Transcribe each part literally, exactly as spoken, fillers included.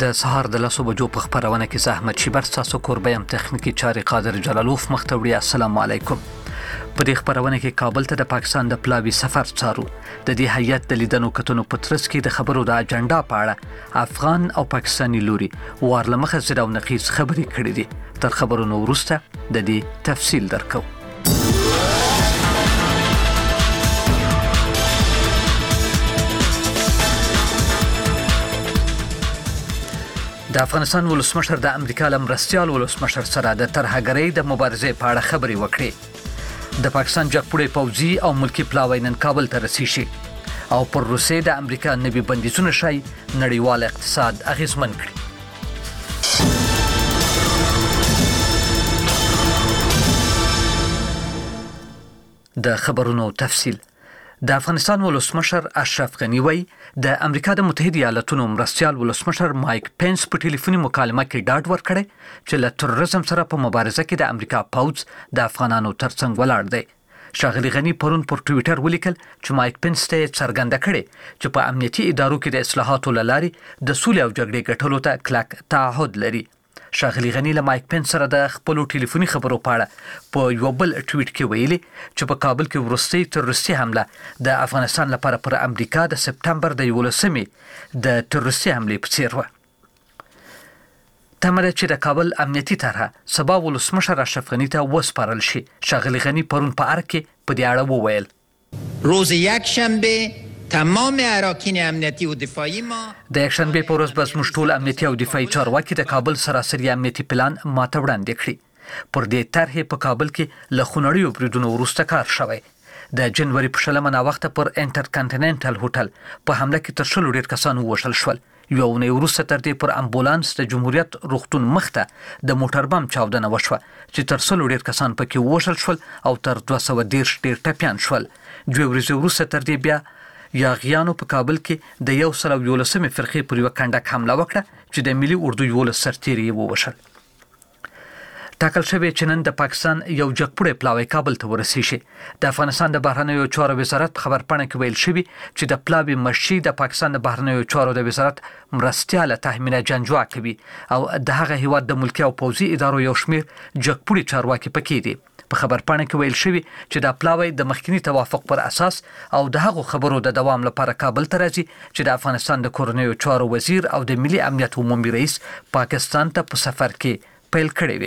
د سهار د لسو بجو په خبرونه کې زحمت شیبر تاسو کوربه يم تخنیکی چاري قادر جلالوف مختوړي. السلام علیکم. په دې خبرونه کې کابل ته د پاکستان د پلاوی سفر څارو. د دې هیئت د لیدنو کتنو په ترڅ کې د خبرو د اجنډا په اړه افغان او پاکستاني لوري وارلمخه زړه او نقیص خبرې کړې دي. تر خبرونو وروسته د دې تفصیل درکو. د افغانستان ولسمشر د امریکا له مرستیال ولسمشر سره د ترهګرۍ د مبارزې په اړه خبرې وکړې. د پاکستان جګپوړی پوځي او ملکی پلاوی نن کابل ته رسیږي او پر روسیې د امریکا نوي بندیزونه شای نړیوال اقتصاد اغیزمن کړي. د خبرونو تفصیل. د افغانستان ولسمشر اشرف غنی وایي د امریکا د متحده ایالاتونو مرستیال ولسمشر مایک پینس په ټلیفوني مکالمه کې ډاډ ورکړی چې له تروریزم سره په مبارزه کې د امریکا پوځ د افغانانو ترڅنګ ولاړ دی. ښاغلي غنی پرون پر ټویټر ولیکل چې مایک پینس ته څرګنده کړي چې په امنیتي ادارو کې د اصلاحاتو لارې د سولې او جګړې ګټلو ته کلک تعهد لري. ښاغلي غنی له مایک پینس سره د خپل ټلیفوني خبرو په اړه په یو بل ټویټ کې ویلي چې په کابل کې وروستۍ تروریستي حمله د افغانستان لپاره پر امریکا د سپتمبر د یولسمې د تروریستي حملې په څیر و. تمه ده چې د کابل امنیتي طرحه سبا ولسمشر اشرف غنی ته وسپارل شي. ښاغلي غنی پرون په ارګ کې په دې اړه وویل روز یکشنبه تمام اراکین امنیتی و دفاعی ما د یکشنبه په ورځ به زموږ ټول امنیتي او دفاعي چارواکي د کابل سراسري امنیتي پلان ماته وړاندې کړي. پر دې طرحې په کابل کې له خونړیو بریدونو وروسته کار شوی. د جنوري په شلمه ناوخته پر انټر کانټیننټل هوټل په حمله کې تر شلو ډېر کسان ووژل شول. یو اونۍ وروسته تر دې پر امبولانس د جمهوریت روغتون مخته د موټر بم چاودنه وشوه چې تر سلو ډېر کسان پکې ووژل شول او تر دوه سوه دېرش ډېر ټپیان شول. دوه ورځې وروسته تر دې بیا یاغیانو په کابل کې د یو سل او یولسمې فرقې پر یوه کنډک حمله وکړه چې د ملي اردو یولس سرتیري یې ووژل. ټاکل شوی چې نن د پاکستان یو جګپوړی پلاوی کابل ته ورسیږي. د افغانستان د بهرنیو چارو وزارت په خبرپاڼه کې ویل شوي چې د پلاوی مشي د پاکستان د بهرنیو چارو د وزارت مرستیاله تحمیله جنجوا کوي او د هغه هیواد د ملکی او پوځي ادارو یو شمیر جګپوړي چارواکي پکې دي. په خبرپاڼه کې ویل شوي چې د پلاوی د مخکنی توافق پر اساس او د هغو خبرو د دوام لپاره کابل ته راځي چې د افغانستان د کورنیو چارو وزیر او د ملي امنیت عمومي رئیس پاکستان ته په سفر کې پیل کړی وي.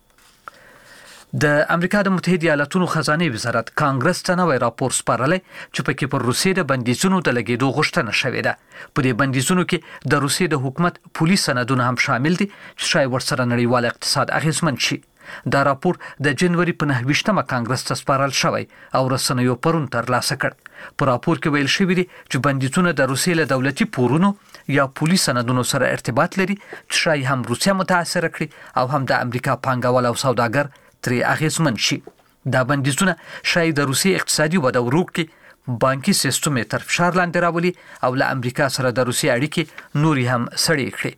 د امریکا د متحده ایالاتونو خزانه وزارت کانګرس ته نوی راپور سپارلی چې پکې پر روسیې د بندیزونو د لګېدو غوښتنه شوې ده. په دې بندیزونو کې د روسیې د حکومت پولیس سندونه هم شامل دي چې شاید ورسره نړیوال اقتصاد اغیزمن شي. دا راپور د جنوري په نهه ویشتمه کانګرس ته سپارل شوی او رسنیو پرون ترلاسه کړ. په راپور کې ویل شوي دي چې بندیزونه د روسیې له دولتي پورونو یا پولیس سندونو سره ارتباط لري چې شاید هم روسیه متاثر کړي او هم د امریکا پانګوال او سوداګر ترې اغیزمن شي. دا بندیزونه شاید د روسیې اقتصادي وده ورو کړي، بانکي سیستم یې تر فشار لاندې راولي او له امریکا سره د روسیې اړیکې نورې هم سړې کړي.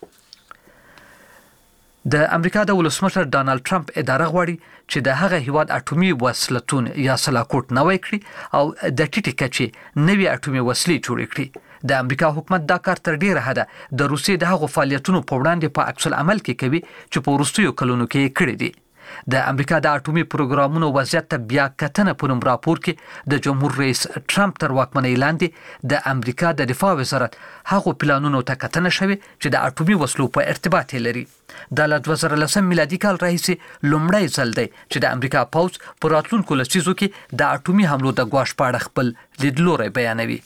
د امریکا د ولسمشر ډانلډ ټرمپ اداره غواړي چې د هغه هیواد اټومي وسلتون یا سلاکوټ نوی کړي او د ټیټې کچې نوي اټومي وسلې جوړې کړي. د امریکا حکومت دا کار تر ډیره حده د روسیې د هغو فعالیتونو په وړاندې په عکس العمل کې کوي چې په وروستیو کلونو کې کړي دي. د امریکا د اټومي پروګرامونو وضعیت ته بیا کتنه په نوم راپور کې د جمهور رئیس ټرمپ تر واکمنۍ لاندې د امریکا د دفاع وزارت هغو پلانونو ته کتنه شوې چې د اټومي وسلو په ارتباط لري. دا له دوه زره لسم میلادي کال راهیسې لومړی ځل دی چې د امریکا پوځ په راتلونکو لسیزو کې د اټومي حملو د ګواښ په اړه خپل لیدلوری بیانوي.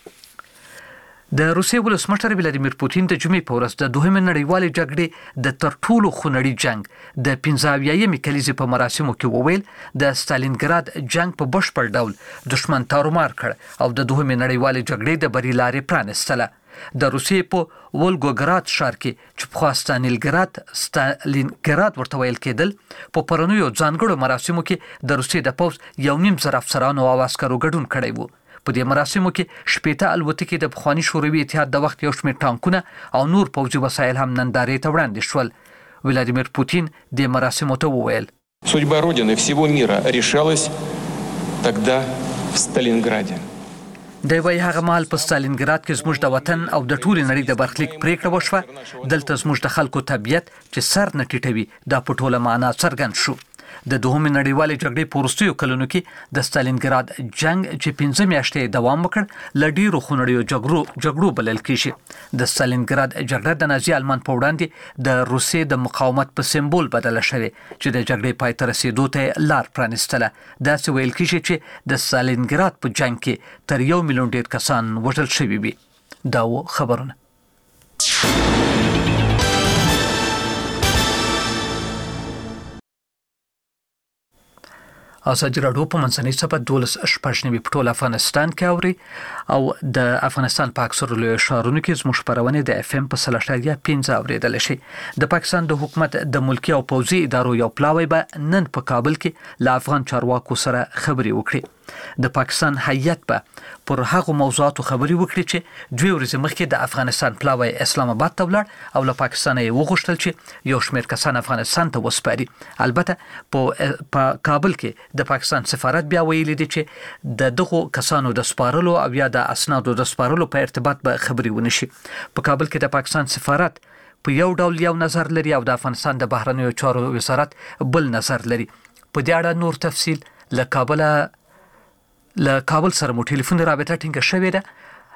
د روسیې ولسمشر ولادیمیر پوتین د جمعې په ورځ د دوهمې نړیوالې جګړې د تر ټولو خونړي جنګ د پنځه اویایمې کلیزې په مراسمو کې وویل د ستالینګراد جنګ په بشپړ ډول دښمن تارومار کړ او د دوهمې نړیوالې جګړې د بری لارې پرانستله. د روسیې په ولګوګراد ښار کې چې پخوا ستالینګراد ستالینګراد ورته ویل کېدل په پرونیو ځانګړو مراسمو کې د روسیې د پوځ یو نیم زر افسرانو او عسکرو ګډون کړی و. په دې مراسمو کې شپېته الوتکې د پخواني شوروي اتحاد د وخت یو شمېر ټانکونه او نور پوځي وسایل هم نندارې ته وړاندې شول. ولادیمیر پوتین د مراسمو ته وویل Судьба Родины всего мира решалась тогда в Сталинграде. د وی هغه مهال په ستالینګراد کې زموږ د وطن او د ټولې نړۍ د برخلیک پریکړه وشوه. دلته زموږ د خلکو طبیعت چې سر نه ټیټوي دا په ټوله معنا څرګند شو. د دوهمې نړیوالې جګړې په وروستیو کلونو کې د ستالینګراد جنگ چې پنځه میاشتې دوام وکړ له ډیرو خونړیو جګړو جګړو بلل کېږي. د ستالینګراد جګړه د نازي آلمان په وړاندې د روسیې د مقاومت په سمبول بدله شوې چې د جګړې پای ته رسیدو ته لار پرانستله. داسې ویل کېږي چې د ستالینګراد په جنگ کې تر یو میلیون ډیر کسان وژل شوي وي. دا و خبرونه. ازادي راډیو په منځنۍ صفحه دولس شپږ نوي په ټول افغانستان کې اوري او د افغانستان په اکثرو لویو ښارونو کې زموږ خبرونه د اف ام په سل اشاریه پنځه اوریدل شي. د پاکستان د حکومت د ملکی او پوځي ادارو یو پلاوی به نن په کابل کې له افغان چارواکو سره خبرې وکړي. د پاکستان هیئت به پر هغه موضوعاتو خبرې وکړي چې دوی ورځې مخکې د افغانستان پلاوی اسلام آباد ته ولاړ او له پاکستان یې وغوښتل چې یو شمېر کسان افغانستان ته وسپاري. البته په کابل کې د پاکستان سفارت بیا ویلي دی چې د دغو کسانو د سپارلو او یا د اسنادو د سپارلو په ارتباط به خبرې ونشي. په کابل کې د پاکستان سفارت په یو ډول یو نظر لري او د افغانستان د بهرنیو چارو وزارت بل نظر لري. په دې اړه نور تفصیل له کابل له کابل سره مو ټلیفون رابطه ټینګه شوې ده.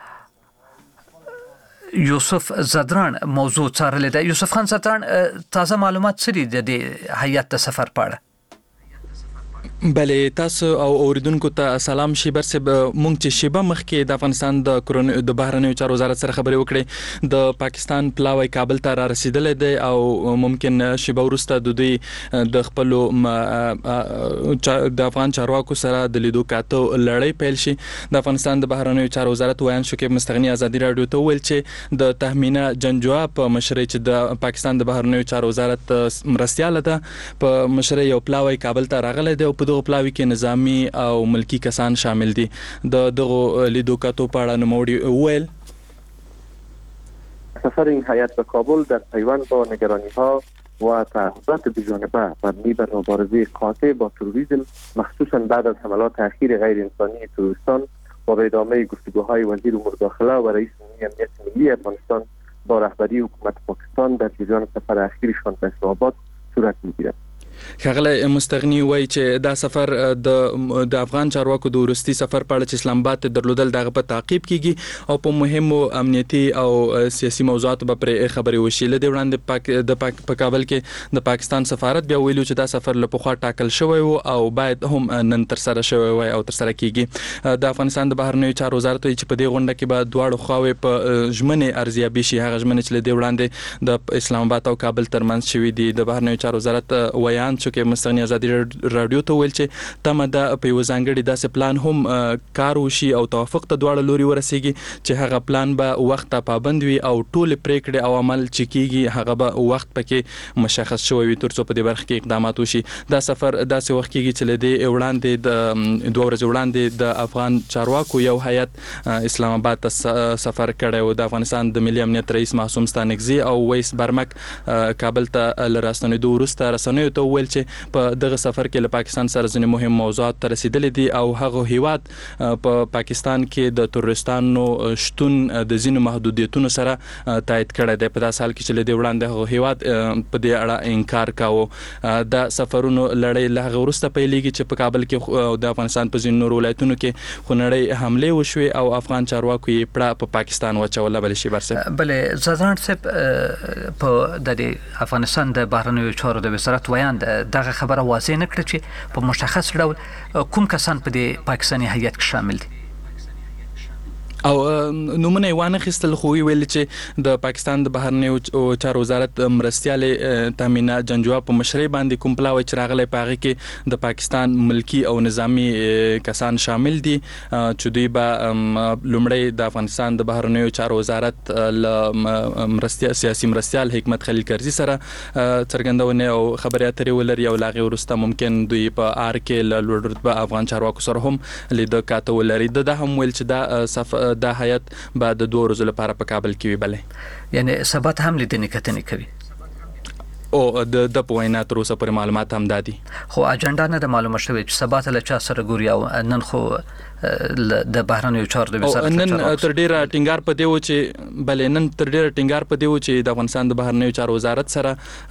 یوسف زدران موضوع څارلې ده. یوسف خان زدران تازه معلومات څه دي د هیئت د سفر په اړه؟ بله تاسو او اوریدونکو ته سلام. شیبر صاحب مونږ چې شیبه مخکې د افغانستان د کورونو د بهرنیو چارو وزارت سره خبرې وکړې د پاکستان پلاوی کابل ته را رسیدلې دی او ممکن شیبه وروسته د دوی د خپل د افغان چارواکو سره د لیدو کاتو لړۍ پیل شي. د افغانستان د بهرنیو چارو وزارت ویان شکیب مستغنی ازادي رادیو ته ویل چې د تهمینه جنجوا په مشرۍ چې د پاکستان د بهرنیو چارو وزارت مرستیاله ده په مشرۍ یو پلاوی کابل ته راغلی دی او په دغه پلاوی کې نظامی او ملکی کسان شامل دي. د دغه لیدو کاتو په اړه نوموړي ویل سفر این هیئت به کابل در پیوند با نگرانی‌ها و تعهدات بی‌جانبه مبنی بر مبارزه قاطع با تروریسم مخصوصا بعد از حملات اخیر غیر انسانی تروریستان و به ادامه گفتگوهای وزیر امور داخله و رئیس جمهوری امنیت ملی افغانستان با رهبری حکومت پاکستان در جریان سفر اخیرشان به اسلام آباد صورت می‌گیرد. ښاغلی مستغنی وایي چې دا سفر د د افغان چارواکو د وروستي سفر په اړه چې اسلام آباد ته درلودل دغه په تعقیب کیږي او په مهمو امنیتي او سیاسي موضوعاتو به پرې خبرې وشي. له دې وړاندې پاک د پاک په کابل کې د پاکستان سفارت بیا ویلو چې دا سفر له پخوا ټاکل شوی و او باید هم نن تر سره شوی وای او تر سره کیږي. د افغانستان د بهرنیو چارو وزارت چې په دې غونډه کې به دواړو خواوې په ژمنې ارزیابي شي. هغه ژمنې چې له دې وړاندې د اسلام آباد او کابل ترمنځ شوي دي. د بهرنیو چارو وزارت ویان چې مستغنی ازادي رادیو ته ویل چې تمه ده په یو ځانګړي داسې پلان هم کار وشي او توافق ته دواړه لوري ورسیږي چې هغه پلان به وخت ته پابند وي او ټول پریکړې او عمل چې کیږي هغه به وخت پکې مشخص شوی وي تر څو په دې برخه کې اقدامات وشي. دا سفر داسې وخت کېږي چې لدې وړاندې د دوه ورځې وړاندې د افغان چارواکو یو هیئت اسلام آباد ته سفر کړی و. د افغانستان د ملي امنیت رئیس معصوم ستانکزي او ویس برمک کابل ته لراستنېدو وروسته رسنیو ته ویل چې په دغه سفر کې له پاکستان سره ځینې مهم موضوعات ته رسیدلي دي او هغه هیواد په پاکستان کې د تروریستانو شتون د ځینو محدودیتونو سره تایید کړی دی. په داسې حال کې چې له دې وړاندې هغه هیواد په دې اړه انکار کاوه. د سفرونو لړۍ له هغه وروسته پیلېږي چې په کابل کې د افغانستان په ځینو نورو ولایتونو کې خونړۍ حملې وشوې او افغان چارواکو یې پړه په پاکستان واچوله. بلې شي برسه بلې زدران صاحب په د افغانستان د بهرنیو چارو د وزارت ویان دغه خبره واضح نه کړه چې په مشخص ډول کوم کسان په دې پاکستاني هیئت کې شامل دي او نومونه وانه خستل خو ویل چې د پاکستان د بهرنیو چارو وزارت مرستیاله تامینه جنجوا په مشرۍ باندې کوم پلاوی چې راغلی په هغه کې د پاکستان ملکی او نظامی کسان شامل دي چې دوی به لومړی د افغانستان د بهرنیو چارو وزارت له مرستیا سیاسي مرستیال حکمت خلیل کرزي سره څرګندونه او خبرې اترې ولري او لاغي ورسته ممکن دوی په آر کې له لوړ رتبه افغان چارواکو سره هم لید کاته ولري. د هم ویل چې دا دا هیئت بعد دوه ورځې لپاره په کابل کې وي. بلې یعنی ثبات هم لیدنې کتنې کوي. او د د پوینا تر اوسه پر معلومات هم دادي. خو اجنډا نه د معلومه شوی چې سبا ته له چا سره ګوري او نن خو د بهرنیو چارو د وزارت نن تر ډیره ټینګار په دی و چې بلې نن تر ډیره ټینګار په دی و چې د افغانستان د بهرنیو چارو وزارت سره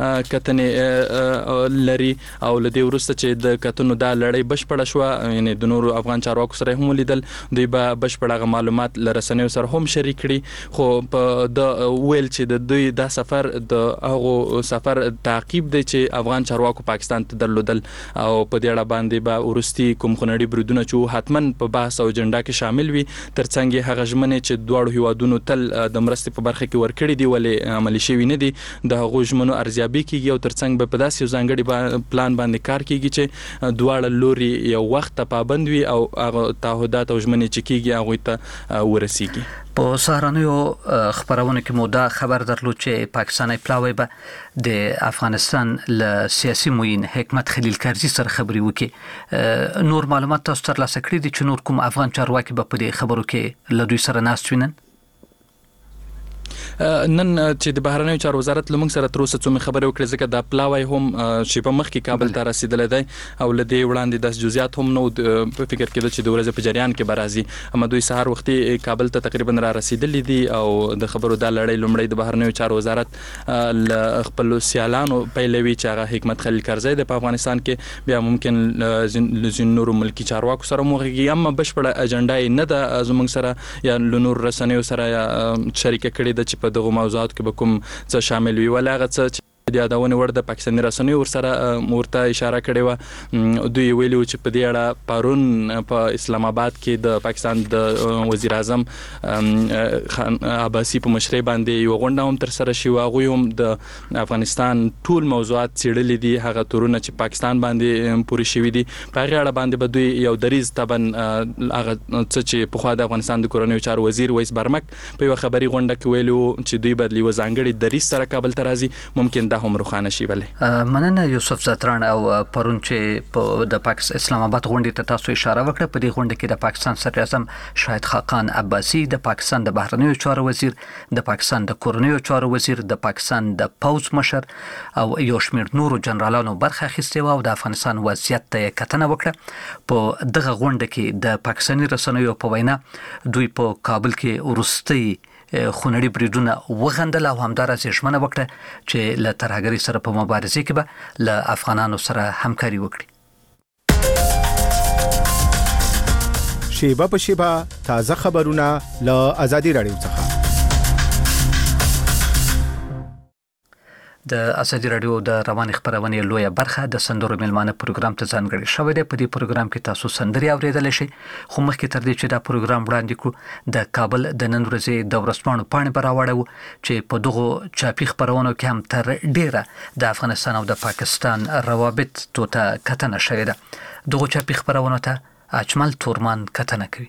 کتنې لري او لدی ورسته چې د کتنو د لړۍ بشپړه شو یعنی د نورو افغان چارواکو سره هم لیدل دوی به بشپړه معلومات لرسنیو سره هم شریک کړي خو په د ویل چې د دوی د سفر د هغه سفر تعقیب دی چې افغان چارواکو پاکستان ته درلودل او په دې اړه باندې به ورستي کوم خنړي بریدونه چې حتمن په بحث او اجنډا کې شامل وي ترڅنګ هغه ژمنې چې دواړو هیوادونو تل د مرستې په برخه کې ورکړي دي ولې عملي شوي نه دي د هغو ژمنو ارزیابي کیږي او ترڅنګ به په داسې ځانګړي پلان باندې کار کیږي چې دواړه لوري یو وخت ته پابند وي او هغه تعهدات او ژمنې چې کیږي هغه ته ورسیږي. په سهارنیو خبرونه کې مو دا خبر درلود چې پاکستاني پلاوی به د افغانستان له سیاسي معین حکمت خلیل کرزي سره خبري وکړي. نور معلومات تاسو ترلاسه کړي دي چې نور کوم افغان چارواکي به په دې خبرو کې له دوی سره ناست وینن؟ نن چې د بهرنیو چارو وزارت لمونږ سره تر اوسه څومره خبرې وکړې ځکه د پلاوی هم چې په مخ کې کابل ته رسیدلی دی او لدی وړاندې د جزئیات هم نو په فکر کې د چې د ورځې په جریان کې برازي اما دوی سهار وختي کابل ته تقریبا را رسیدلی دي او د خبرو د لړۍ لومړی د بهرنیو چارو وزارت ل خپل سیالانو پیلوي چې هغه حکمت خلیل کرزي د پاکستان کې بیا ممکن لزین نور ملکی چارواکو سره موږي اما بشپړه اجنډا نه د زمونږ سره یا لنور رسنیو سره شریک کړي د په دغه موضوعات کې به کوم څه شامل وي ولا هغه څه د یادونه ور د پاکستاني رسنیو ور سره ورته اشاره کړې و دوی ویلو چې په دې اړه پرون په اسلام آباد کې د پاکستان د وزیر اعظم خان عباسي په مشرۍ باندې یو غونډه هم تر سره شي واغوي هم د افغانستان ټول موضوعات څېړلې دي هغه تورونه چې پاکستان باندې پوری شوی دي په هغه اړه باندې به دوی یو دریز تبن هغه څه چې په خوا د افغانستان د کورنیو چارو وزیر ویس برمک په یو خبري غونډه کې ویلو چې دوی بدلی وزانګړي دریز سره کابل ته راځي ممکن هم روخانه شي بلې. مننه یوسف زتران او پرون چې په د پاکستان اسلام آباد غونډې ته تاسو اشاره وکړه په دې غونډه کې د پاکستان صدر اعظم شاهد خاقان عباسي د پاکستان د بهرنیو چارو وزیر د پاکستان د کورنیو چارو وزیر د پاکستان د پوز مشر او یو شمېر نورو جنرالانو برخه اخیستې و او د افغانستان وضعیت ته کتنه وکړه. په دغه غونډه کې د پاکستاني رسنیو په وینا دوی په کابل کې ورستي خونړي بریدونه وغندل او همدارس ژمنه وکړه چې له ترهګرۍ سره په مبارزه کې به له افغانانو سره همکاري وکړي. شیبه په شیبه تازه خبرونه له آزادي رادیو څخه. د ازادي رادیو د رواني خبرونې لویه برخه د سندرو ملمانه پروګرام ته ځانګړې شوې ده. په دې پروګرام کې تاسو سندري اوریدل شي خو مخکې تر دې چې دا پروګرام وړاندې کړو د کابل د نن ورځې د ورځپاڼو پاڼې براوړو چې په دغه چاپی خبرونو کې هم تر ډیره د افغانستان او د پاکستان روابط توته کتنه شوې ده. دغه چاپی خبرونو ته اجمل تورمان کتنه کوي.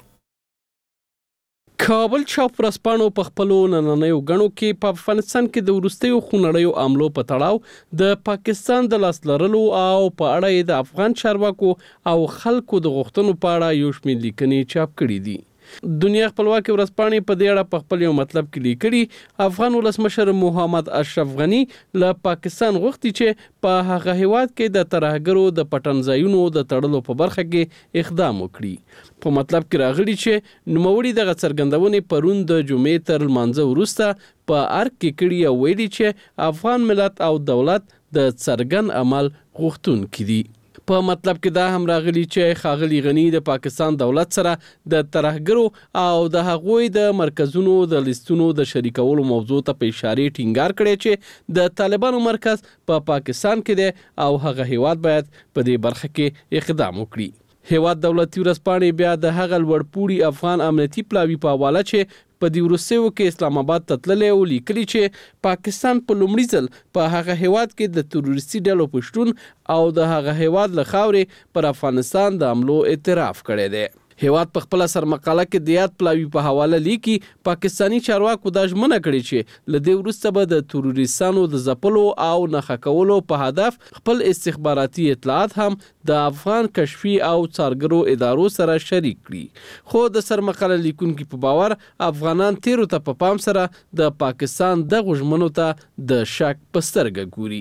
کابل چاپ ورځپاڼو په خپلو نننیو غنو کې په افغانستان کې د ورستیو خونړیو عملو په تړاو د پاکستان د لاس لرلو او په اړه د افغان چارواکو او خلکو د غوښتنو په اړه یو شمېر لیکنې چاپ کړي دي. دنیا خپلواکي ورځپاڼې په دې اړه په خپل یو مطلب کې لیکلي افغان ولسمشر محمد اشرف غنی له پاکستان غوښتي چې په هغه هیواد کې د ترهګرو د پټنځایونو د تړلو په برخه کې اقدام وکړي. په مطلب کې راغلي چې نوموړي دغه څرګندونې پرون د جمعې تر لمانځه وروسته په ارګ کې کړي او ویلي چې افغان ملت او دولت د څرګند عمل غوښتونکي دي. په مطلب کې دا هم راغلي چې ښاغلي غنی د پاکستان دولت سره د ترهګرو او د هغوی د مرکزونو د لیستونو د شریکولو موضوع ته په اشاره ټینګار کړی چې د طالبانو مرکز په پا پاکستان کې دی او هغه هیواد باید په دې برخه کې اقدام وکړي. هیواد دولتي ورځپاڼې بیا د هغه لوړپوړي افغان امنیتي پلاوي په حواله چې په دې وروستیو کې اسلام آباد ته تللی او لیکلي چې پاکستان په لومړي ځل په هغه هیواد کې د تروریستي ډلو په شتون او د هغه هیواد له خاورې پر افغانستان د حملو اعتراف کړی دی. هیواد په خپل سرمقاله کې د یاد پلاوي په حواله لیکي پاکستانی چارواکو دا ژمنه کړې چې له دې وروسته به د تروریستانو د ځپلو او نښه کولو په هدف خپل استخباراتي اطلاعات هم د افغان کشفي او څارګرو ادارو سره شریک کړي. خو د سرمقاله لیکونکو په باور افغانان تیرو ته په پام سره د پاکستان دغه ژمنو ته د شک په سترګه ګوري.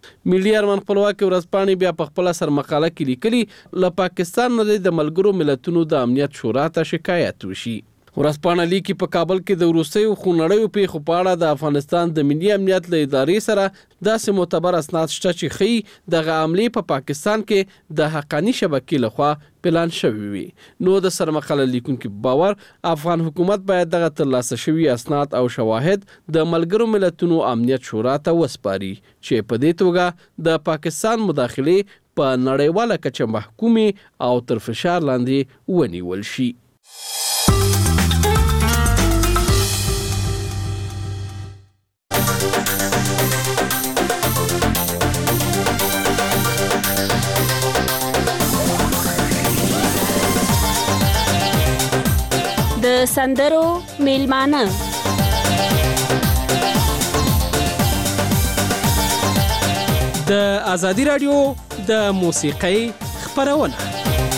ملي ارمان خپلواکي ورځپاڼې بیا په خپل سر مقاله کې لیکلي له پاکستان نه د ملګرو ملتونو د امنیت شورا ته شکایت وشي. ورځپاڼه لیکي په کابل کې د وروستیو خونړیو پیښو په اړه د افغانستان د ملي امنیت له ادارې سره داسې معتبر اسناد شته چې ښیي دغه حملې په پاکستان کې د حقاني شبکې لخوا پلان شوی وي. نو د سرمقاله لیکونکو باور افغان حکومت باید دغه ترلاسه شوي اسناد او شواهد د ملګرو ملتونو امنیت شورا ته وسپاري چې په دې توګه د پاکستان مداخلې په نړیواله کچه محکومې او تر فشار لاندې ونیول شي. د سندرو میلمانه د ازادي رادیو د موسیقۍ خبرونه.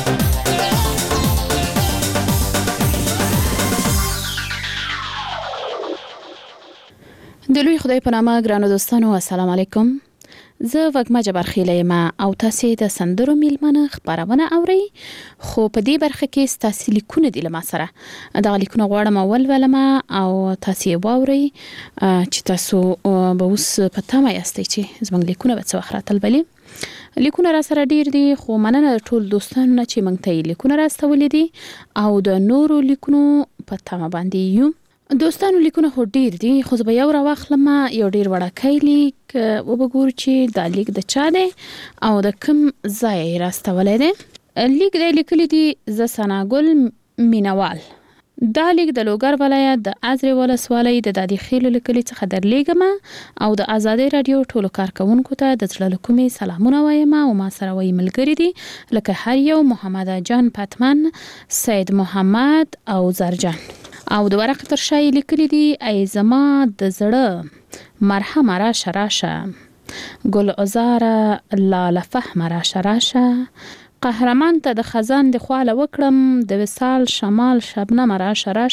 د لوی خدای په نامه ګرانو دوستانو السلام علیکم. زه وګما جبر خیله ما او تاسو د سندرو میلمنه خبرونه اوري. خو په دې برخه کې تاسو لیکونه دي لمه سره دا لیکونه غواړم اول ولما او تاسو واوري چې تاسو به اوس پته ما یاستئ چې زموږ لیکونه به څه وخت بلی لیکونه را سره ډیر دي. خو مننه ټول دوستانو نه چې موږ ته لیکونه راستولې دي او د نورو لیکونو پته ما باندې یو دوستانو لیکونه خو ډیر دي. خو زه به یو را واخلم یو ډیر وړاکای لیک وبګور چې دا لیک د چا دی او د کوم ځای راستولې دی. لیک دی لیکلی دی ز سناګل مینوال. دا لیک د لوګر ولایت د ازری ولسوالۍ د دادی خیلو لیکلي څخه درلېږم او د ازادي رادیو ټولو کارکونکو ته د زړه له کومې سلامونه وایم او ما سره وایي ملګري دي لکه هر یو محمد جان پاتمن، سید محمد او زرجان. او د ورق تر شای لیکلي دي ای زما د زړه مرحمه را شراشه ګل ازاره لاله فهم را شراشه قهرمان ته د خزان د خواله وکړم د وصال شمال شبنم را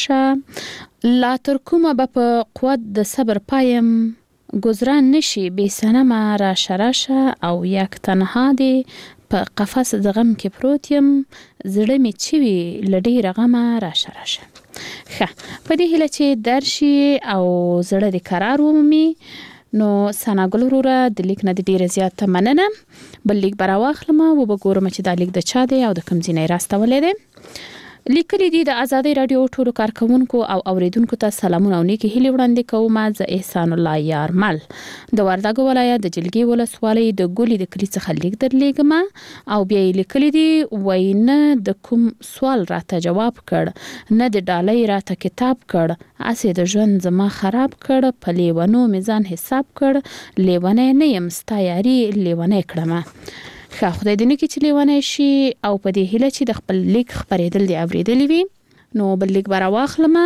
شراشه لا تر کومه به په قوت د صبر پایم گذران نشي بی سنم را شراشه او یک تنها دی په قفس د غم کې پروت یم زړه می چوي لډی رغمه را شراشه. ښه په دې هیله چې درشي او زړه د قرار ومومي. نو سناګل وروره د لیک نه د ډیره زیاته مننه. بل لیک به راواخلم او به ګورم چې دا لیک د چا دی او د کوم ځای نه راستولی دی. لیکلي دي د ازادي رادیو ټولو کارکونکو او اوریدونکو ته سلامونه او نیکی هیلې وړاندې کوم. زه احسان الله یارمل د وردګو ولایت د جلګي ولسوالۍ د ګولي د کلی څخه لیک درلېږم او بیا یې لیکلي دي وای نه د کوم سوال راته جواب کړ نه د ډالۍ راته کتاب کړ اسې د ژوند زما خراب کړ په لیونو میزان حساب کړ لیونه نه یم ستا یاري لیونه کړم. ښه خدای دې نه کړي چې لیونی شي او په دې هیله چې د خپل لیک خپرېدل دې اورېدلی وي. نو بل لیک به راواخلم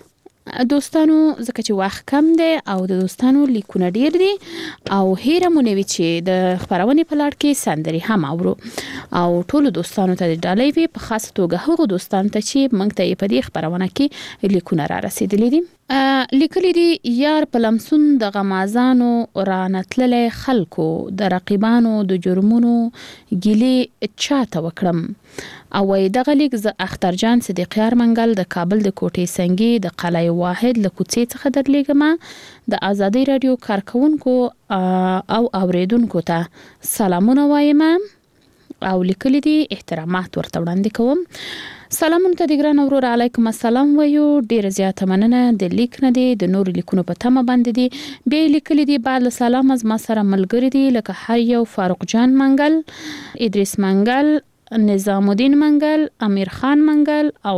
دوستانو ځکه چې وخت کم دی او د دوستانو لیکونه ډیر دي او هیره مو نه وي چې د خپرونې په لړ کې سندرې هم اورو او ټولو دوستانو ته د ډالۍ وي په خاص توګه هغو دوستانو ته چې موږ ته یې په دې خپرونه کې لیکونه را رسېدلي دي. لیکلي دي یار په لمسون د غمازانو رانتللی خلکو د رقیبانو د جرمونو ګیلې چاته وکړم او وای دغه لیک ز اخترجان صدیقیار منګل د کابل د کوټې سنگي د قلعه واحد له کوڅې څخه درلېږم د ازادي رادیو کارکونکو او اوریدونکو ته سلامونه وایم او لیکلي دي احترامات ورته وړاندې کوم. سلامونه ته د ګران ورور علیکم السلام وایو. ډیر زیاته مننه د لیک نه دي د نور لیکونو په تمه باندې دي. بیا لیکلي دي بعد له سلام از ما سره ملګری دي لکه هر یو فاروق جان منګل، ادریس منګل، نظام الدین منګل، امیر خان منګل او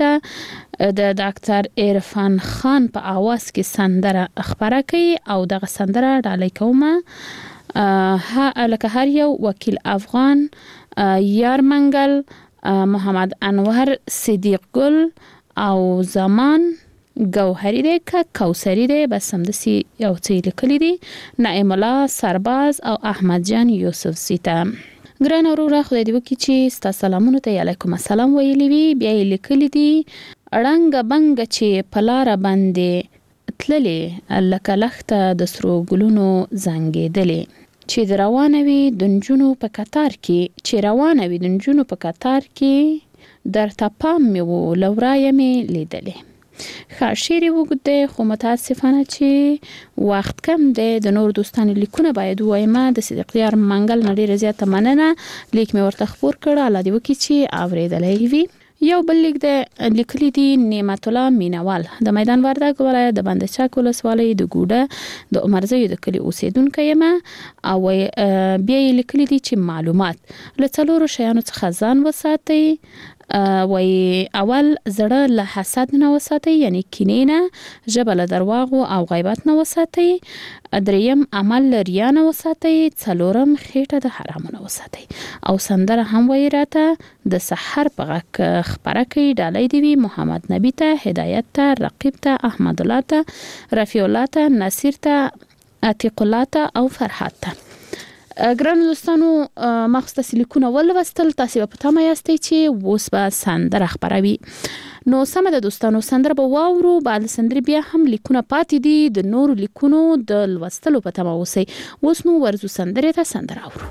مکته د ډاکټر عرفان خان په आवाज کې سندره خبره کوي او دغه سندره ډالۍ کومه ها لکه هر یو وکیل افغان، یار منګل، محمد انور صدیق گل او زمان گوهری دی که کوثری دی بس هم دسی یو څه لیکلي دي نعیم الله سرباز او احمد جان یوسف سیتا. ګران وروره خدای دې وکړي چې ستا سلامونو ته علیکم السلام ویلي وي. بیا یې لیکلي دي ړنګ بنګ چې په لاره باندې تللې لکه لښته د سرو ګلونو زنګېدلې چې د روانوي د نجونو په کتار کې چې روانوي د نجونو په کتار کې در تپام مې و لورایم لیدلې. ښه شعر وګد دی خو متاسفانه چې وخت کم دی. د نور دوستانو لیکونه باید وایم. د صدیقیار منګل نه ډیره زیاته مننه. لیک مې ورته خبر کړه الله دې وکړي چې اوریدلې وي. یو بل لیک د لیکلي دی نعمت الله مینوال د میدان وردګ ولایت د بند چک ولسوالۍ د ګوډه د عمرزیو د کلی اوسیدونکو یم او بیا یې لیکلي دی چې معلومات له څلورو شیانو څخه ځان وساتئ. وای اول زړه له حسد نه وساتئ یعنی کینې نه، ژبه له درواغو او غیبت نه وساتئ، دریم عمل له ریا نه وساتئ، څلورم خېټه د حرامو نه وساتئ. او سندره هم وای راته د سحر په غږ خبره کوي ډالۍ دی وی محمد نبی ته، هدایت ته، رقیب ته، احمد الله ته، رفیع الله ته، نصیر ته، عتیق الله ته او فرحات ته. ګران دوستانو مخصوص تسلیکونه ولوستل. تاسو په تمه یاستئ چې اوس به سندره خبروي. نو سمه ده دوستانو سندره به واورو. بعد سندره بیا هم لیکونه پاتې دي د نور لیکونو د لوستلو په تمه اوسئ. اوس نو ورزو سندره ته سندره اورو.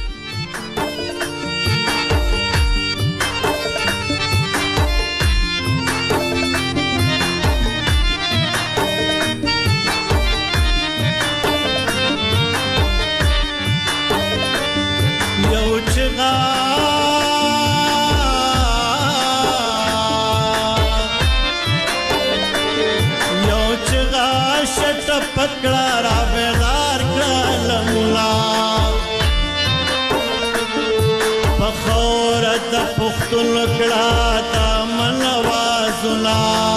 پکڑا را بیدار کړل مولا بخورت پختون کړه تا من وازنا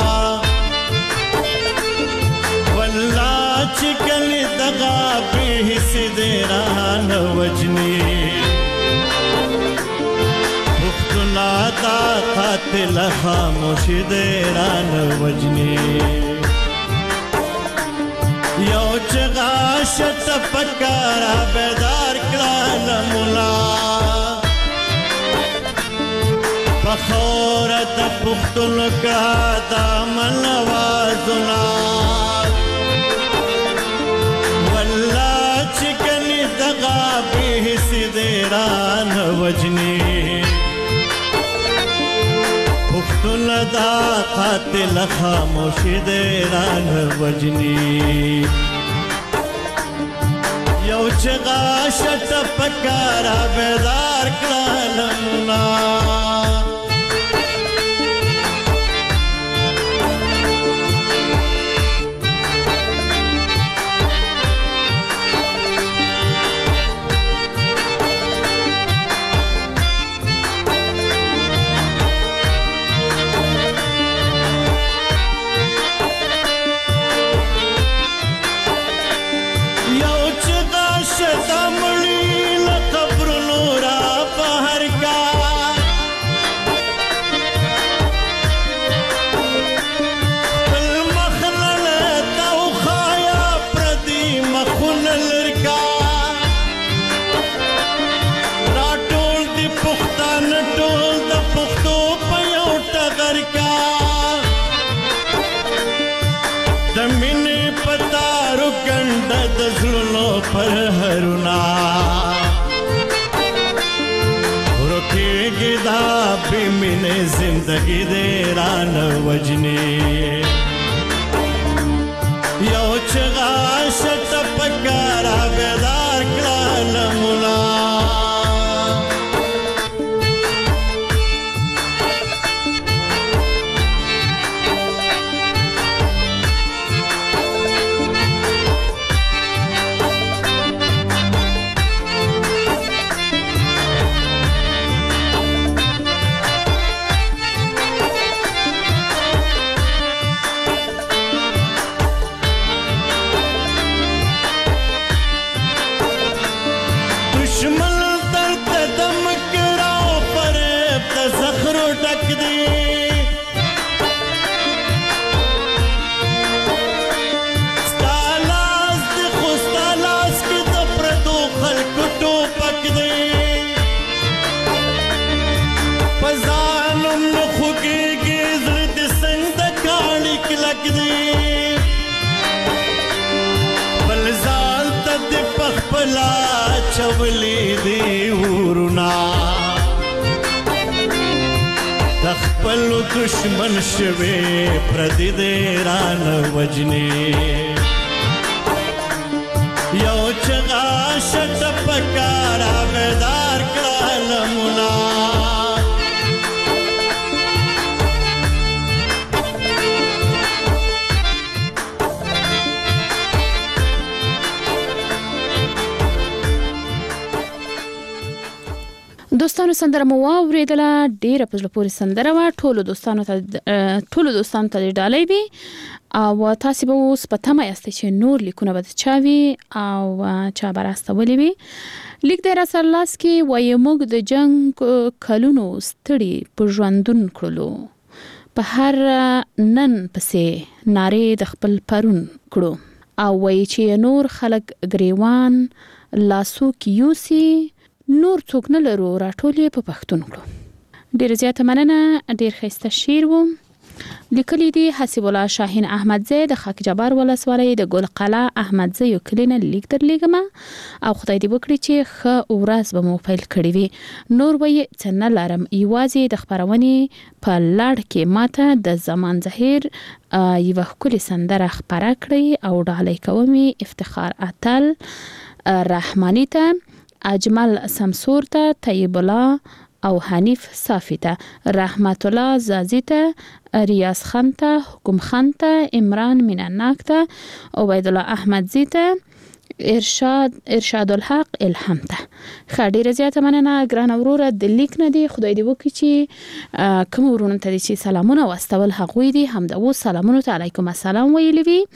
والله چې کلی دغه به سیدران وجنی پختونا تا قاتل خاموش دیران وجنی یو چغا شت پکارا بیدار کړل مولا بخورت پختون کړه تا من وازنا والله چې کلی دغه به سیدران وجنی پختون دا قاتل خاموش دیران وجنی یو چغا شت پکارا بیدار کړل مولا पर हरुना रोके गिदा बिमिने जिंदगी देरान वजने यो चगा शत पकारा बेदार कल मुला خپلا چولې دی ورنا تخپل دشمن شوي پردي دې ران وجني یو چغا شت پکارا بیدار کلمنا دوستانو سندره مو واوریدله ډیره په زړه پورې سندره وه ټولو دوستانو ته ټولو دوستانو ته ډالۍ وي او تاسو به اوس په تمه یاست چې نور لیکونه به چا وي او چا به راستولي وي. لیک دی را سره لاس کې وایي موږ د جنګ کلونو ستړي په ژوندون کړلو په هر نن پسې نارې د خپل پرون کړو او وایي چې نور خلک ګریوان لاسو کې یوسي نور څوک نه لرو راټولې په پښتون کړو. ډیر زیاته مننه. ډیر ښایسته شعر و. لیکلی دی حسیب الله شاهین احمدزی د خاک جبار ولسوالۍ د ګل قلعه احمدزی یو کلینه لیک درلیږم او خدای دې وکړي چې ښه ورځ به مو پیل کړی وي. نور وایي څه نه لرم یوازې د خپرونې په لړ کې ماته د زمان زهیر یوه ښکلې سندره خپره کړئ او ډالۍ کوم افتخار اتل رحمانی ته اجمل سمسور ته طیب الله او حنیف صافی ته رحمت الله زازی ته ریاض خان ته حکم خان ته عمران میناناک ته عبید الله احمدزی ته ارشاد ارشاد الحق الهام ته. ښه ډیره زیاته مننه ګرانه وروره د لیک نه دی خدای دې وکړي چې کوم ورونو ته چې سلامونه واستول هغوی دي همدا اوس سلامونو ته علیکم السلام ویلي وي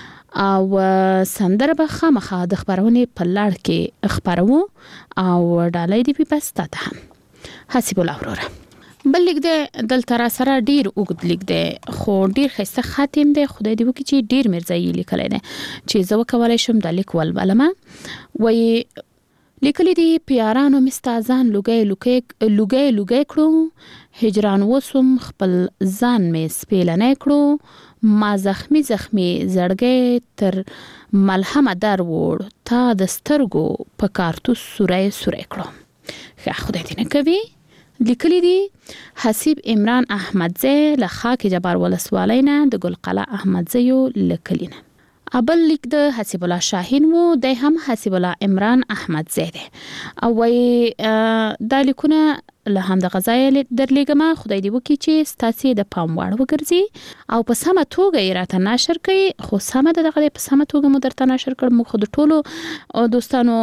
او سندره به خامخا د خبرونې په لړ کې خبرو او ډالۍ دی په پسته ته هم حسیب الله وروره. بل لیک دی دلته را سره ډیر اوږد لیک دی خو ډیر ښایسته خاتم دی خدای دې وکړي چې ډیر مرزایي لیکلی دی چې زه وکولی شم دا لیک ولولمه. وایي لیکلی دی پیارانو مستازان لوګی لوګی لوګی کړو هجران وسوم خپل ځان مې سپیلنی کړو ما زخمی زخمی زړګی تر ملهمه در وړ تا د سترګو په کارتوس سوری سوری کړو. ښه خدای دې نه کوي. لیکلی دی حسیب عمران احمدزی له خاک جبار ولسوالۍ نه د ګل قلعه احمدزیو لیکلی نه. ابل لیک د حسیب الله شاهین وو د هم حسیب الله عمران احمدزی دی او وایي دا لیکونه له هم د غزای درلیږم خدای دې وکړي چې ستاسې د پام وړ وګرځي او په سمه توګه یې راته نشر کړي خو سمه د دغه په سمه توګه مو درته نشر کړ موږ خو د ټولو دوستانو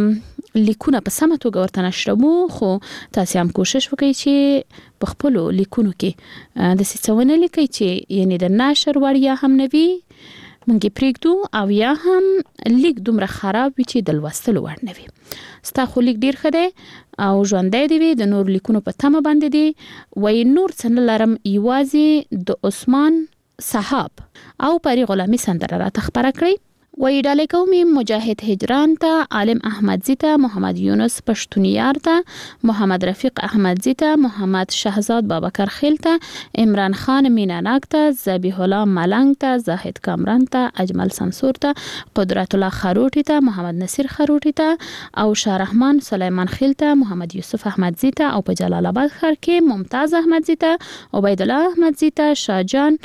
لیکونه په سمه توګه ورته نشرمو خو تاسې هم کوشش وکړئ چې په خپلو لیکونو کې داسې څه ونه لیکئ چې یعنې د نشر وړیا هم نه وي مونږ یې پرېږدو او یا هم لیک دومره خراب وي چې د لوستلو وړ نه وي. ستا خو لیک ډیر ښه دی او ژوندی دی وي د نور لیکونو په تمه باندې دی. وایي نور څه نه لرم یوازې د عثمان صحاب او پری غلامي سندره راته خپره کړئ. وایي ډالۍ کوم مجاهد هجران ته عالم احمدزی ته محمد یونس پښتونیار ته محمد رفیق احمدزی ته محمد شهزاد بابکر خیل ته عمران خان میناناک ته ذبیح الله ملنګ ته زاهد کامران ته اجمل سمسور ته قدرت الله خروټی ته محمد نصیر خروټی ته او شاه رحمان سلیمان خیل ته محمد یوسف احمدزی ته او په جلال آباد ښار کې ممتاز احمدزی ته عبید الله احمدزی ته شاهجان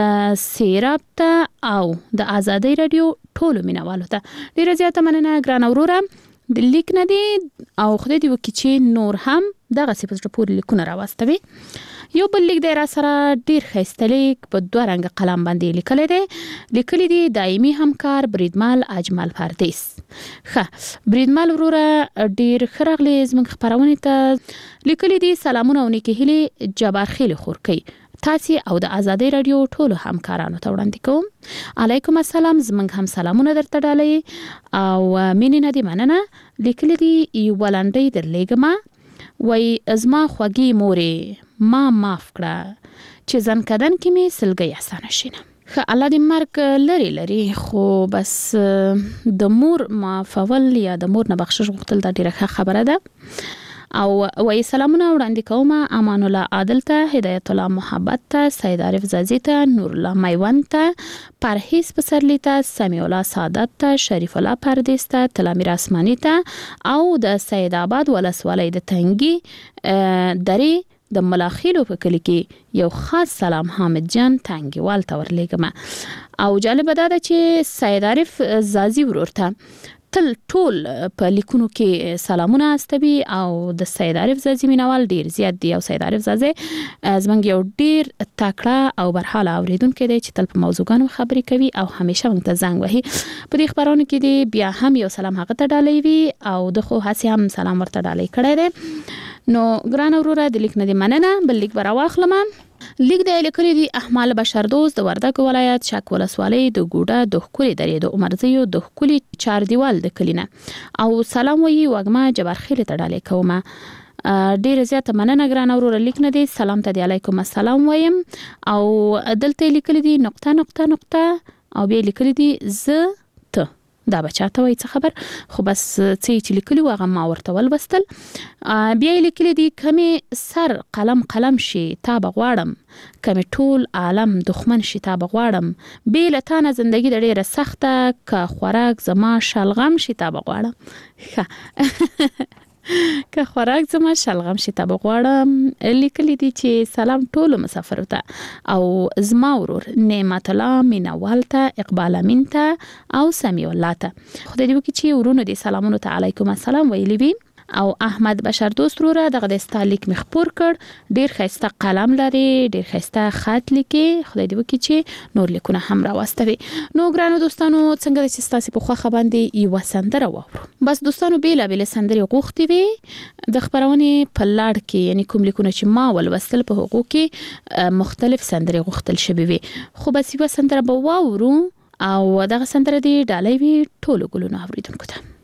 سیراب ته او د آزادۍ رادیو ټولو مینوالو ته ډیره زیاته مننه ګرانه وروره. د لیک نه دی او خدای دې وکړي چې نور هم دغسې په زړه پورې لیکونه راواستوي. یو بل لیک دی را سره ډیر ښایسته لیک په دوه رنګه قلم باندې لیکلی دی لیکلی دی دایمي همکار بریدمل اجمل پردیس. ښه بریدمل وروره ډیر ښه راغلې زموږ خپرونې ته. لیکلی دی سلامونه او نیکې هیلې جبار خیل خورکۍ تاسې او د آزادۍ رادیو ټولو همکارانو ته وړاندې کوم. علیکم السلام زموږ هم سلامونه درته ډالۍ او مینې نه دې مننه. لیکلی دی یوه لنډۍ درلیږمه. وایي زما خوږې مورې ما معاف کړه چې ځنکدن کې مې سلګۍ اسانه شینه. ښه الله دې مرګ لري لري خو بس د مور معافول یا د مور نه بخشش غوښتل دا ډیره ښه خبره ده او وای سلامونه وړاندې کوم امان الله عادل ته، هدایت الله محبت ته، سید عارف زازی ته، نور الله میوند ته، پرهیز پسرلی ته، سمیع الله سعادت ته، شریف الله پردیس ته، تلامیر اسمانی ته او د سید آباد ولسوالۍ د تنګي درې د ملاخیلو په کلی کې یو خاص سلام حامد جان تنګیوال ته ورلېږم. او جالب دا ده چې سید عارف زازی ورور ته تل ټول په لیکونو کې سلامونه استوي او د سید عارف زازی مینوال ډیر زیات دی. او سید عارف زازی زمونږ یو ډیر تکړه او برحاله اوریدونکو دی چې تل په موضوعګانو خبرې کوي او همیشه موږ ته زنګ وهي. په دې خبرونو کې دی بیا هم یو سلام هغه ته ډالۍ وي او د خو هسې هم سلام ورته ډالۍ کړی دی. نو ګران وروره د لیک نه دی مننه. بل لیک به راواخلم. لیک د لیکلي دی احمال بشردوست د وردګ ولایت شک ولسوالۍ د ګوډه د ښکلي درې د عمرزیو د ښکلي چار دیوال د کلینه او سلام وی وګما جبرخیل ته ډالۍ کومه. ډیر زیات مننه ګران وروره. لیک نه دی سلام ته دی علیکم السلام وایم او دلته لیکلي دی نقطه نقطه نقطه او بیا لیکلي دی ز ته دا بچاته وای څه خبر خو بس څه چې لیکلي واغه ما ورته ولوستل. بیا لیکلي دی کمی سر قلم قلم شي تا بغواړم، کمی ټول عالم دښمن شي تا بغواړم، بیل تانه زندگی د ډیره سخته که خوراک زما شلغم شي تا بغواړم. که خوراک زما شلغم شي تا بغواړم. لیکلي دی چې سلام ټولو مسافرو ته او زما ورور نعمت الله مینوال ته، اقبال امین ته او سمیع الله ته. خدای دې وکړي چې ورونو دې سلامونو ته علیکم السلام ویلي وي. او احمد بشر دوست وروره دغه د ستالیک مخپور کړ، ډیر خسته قلم لري، ډیر خسته خط لیکي. خدای دې وکړي چې نور لیکونه هم راوستوي. نو ګرانو دوستانو څنګه چې تاسو په خوخه باندې یو سندره واورو. بس دوستانو بیل بیل سندرې غوښتي وي د خبرونې په لاړ کې، یعنی کوم لیکونه چې ما ولوستل په هغو کې مختلف سندرې غوښتل شوي وي. خو بس یو سندره به واورو او دغه سندره دی ډالۍ وي ټولو ګلونو اوریدونکو ته.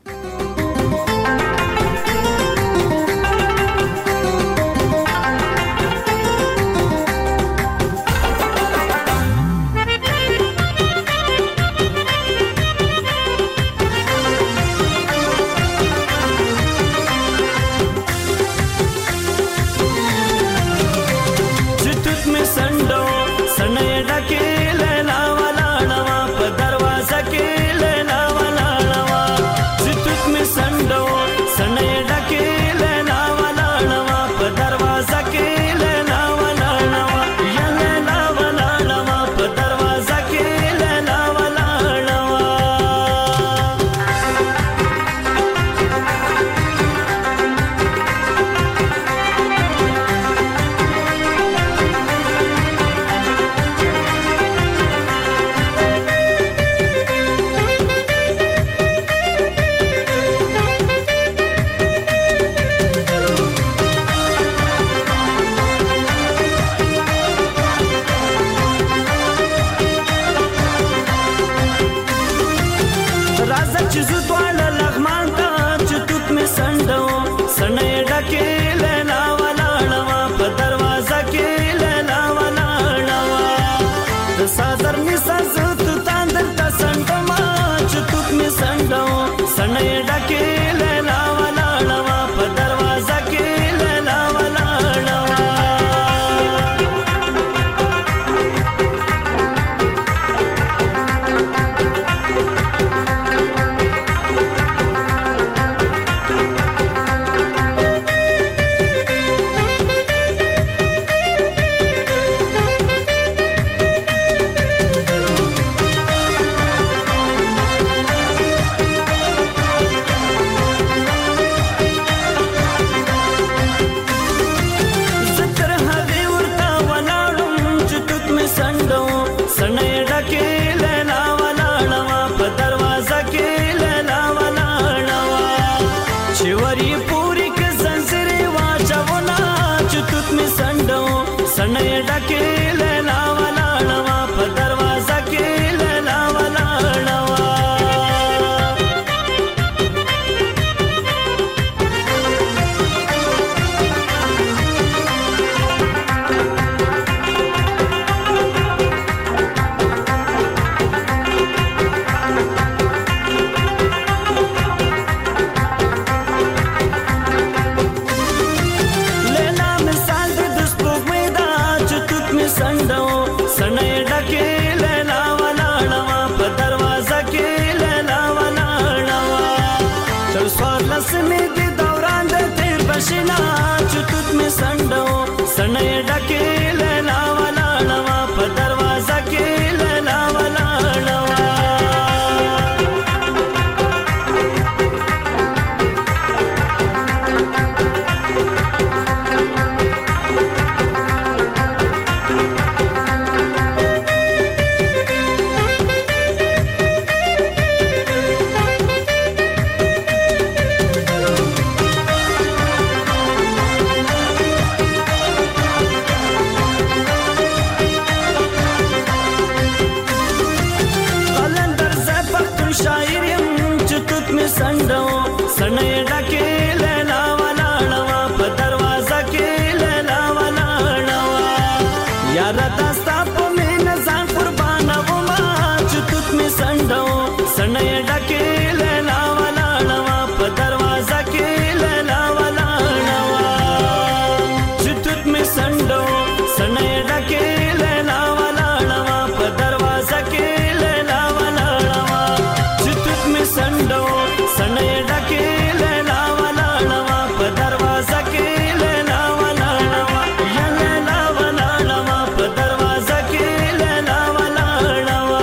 سنې ډکې لیلا ولاړه وه په دروازه کې لیلا ولاړه وه یاره دا ستا په مینه ځان قربانه ومه چې توت مې سنډه و سنې ډکې لیلا ولاړه وه په دروازه کې لیلا ولاړه وه چې توت مې سنډه و سنې ډکې لیلا ولاړه وه په دروازه کې لیلا ولاړه وه چې توت مې سنډه و سنې ډکې لیلا ولاړه وه په دروازه کې لیلا ولاړه وه یا لیلا ولاړه وه په دروازه کې لیلا ولاړه وه.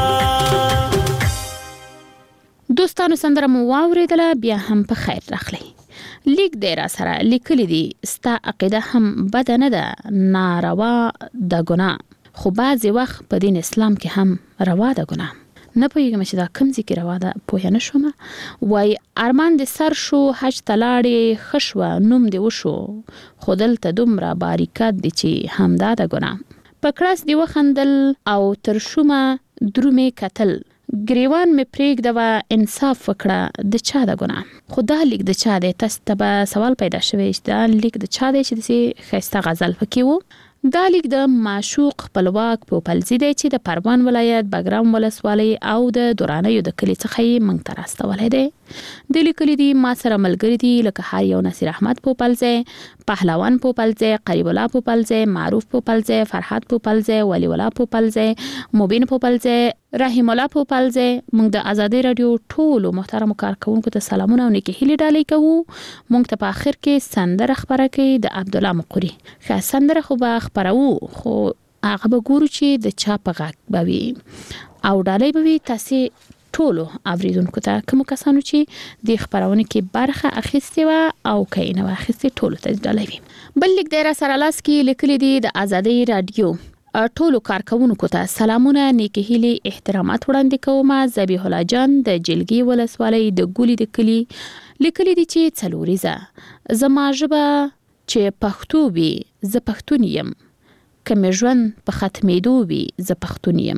دوستانو سندره مو واوریدله بیا هم په خیر راغلی. لیک دی را سره لیکلی دی ستا عقیده هم بد نه ده ناروا د ګناه خو بعضې وخت په دین اسلام کې هم روا ده ګناه. نه پوهېږم چې دا کوم ځای کې روا ده پوهه نه شومه. وایي ارمان دې سر شو حج ته لاړې ښه شوه نوم دې وشو خو دلته دومره باریکات دی چې همدا ده ګناه. په کړس دې وخندل او تر شومه درومې کتل ګریوان مې پرېږده انصاف وکړه د چا د ګناه. خو دا لیک د چا دی؟ تاسو ته به سوال پیدا شوی چې دا لیک د چا دی چې داسې ښایسته غزل پکې و. دا لیک د معشوق خپلواک پوپلزي دی چې د پروان ولایت بګرام ولسوالۍ او د دورانیو د کلي څخه یې موږ ته راستولی دی. د لیکلي دي ما سره ملګري دي لکه هر یو نصیر احمد پوپلزی، پهلوان پوپلزی، قریب الله پوپلزی، معروف پوپلزی، فرحات پوپلزی، ولی الله پوپلزی، مبین پوپلزی، رحیم الله پوپلزی. موږ د ازادي رادیو ټولو محترمو کارکونکو ته سلامونه او نیکې هیلې ډالۍ کوو. موږ ته په آخر کې سندره خپره کوي د عبدالله مقوري. ښه سندره خو به خپروو خو هغه به ګورو چې د چا په غږ به وي او ډالۍ به وي تاسې ټولو اوریدونکو ته کومو کسانو چې د خپرونې کې برخه اخیستې وه او که یې نه وه اخیستې ټولو ته ډالۍ وي. بل لیک دی را سره لاس کې لیکلی دی د ازادۍ راډیو ټولو کارکونکو ته سلامونه نیکې هیلې احترامات وړاندې کوم. ذبیح الله جان د جلګي ولسوالۍ د ګولي د کلي لیکلی دی چې څلوریزه زما ژبه چې پښتو وي زه پښتون یم که مې ژوند په ختمېدو وي زه پښتون یم